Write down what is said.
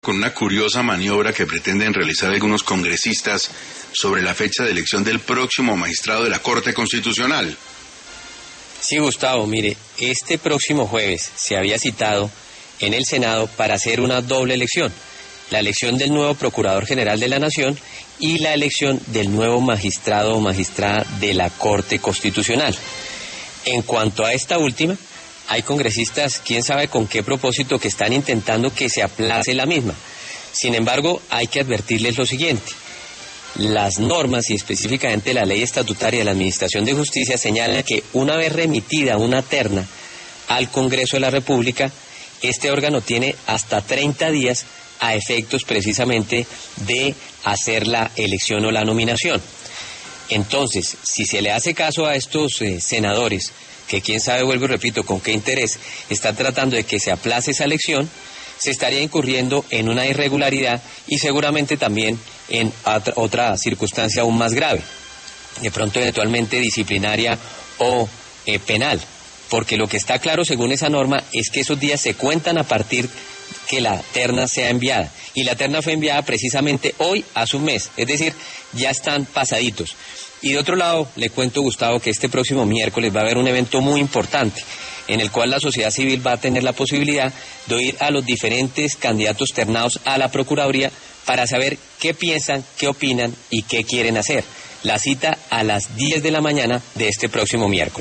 con una curiosa maniobra que pretenden realizar algunos congresistas sobre la fecha de elección del próximo magistrado de la Corte Constitucional. Sí, Gustavo, mire, este próximo jueves se había citado en el Senado para hacer una doble elección, la elección del nuevo Procurador General de la Nación y la elección del nuevo magistrado o magistrada de la Corte Constitucional. En cuanto a esta última, hay congresistas, quién sabe con qué propósito, que están intentando que se aplace la misma. Sin embargo, hay que advertirles lo siguiente. Las normas y específicamente la ley estatutaria de la Administración de Justicia señala que una vez remitida una terna al Congreso de la República, este órgano tiene hasta 30 días a efectos precisamente de hacer la elección o la nominación. Entonces, si se le hace caso a estos senadores, que quién sabe, vuelvo y repito, con qué interés están tratando de que se aplace esa elección, se estaría incurriendo en una irregularidad y seguramente también en otra circunstancia aún más grave, de pronto eventualmente disciplinaria o penal, porque lo que está claro según esa norma es que esos días se cuentan a partir que la terna sea enviada, y la terna fue enviada precisamente hoy hace un mes, es decir, ya están pasaditos. Y de otro lado, le cuento, Gustavo, que este próximo miércoles va a haber un evento muy importante en el cual la sociedad civil va a tener la posibilidad de oír a los diferentes candidatos ternados a la Procuraduría para saber qué piensan, qué opinan y qué quieren hacer. La cita a las 10 de la mañana de este próximo miércoles.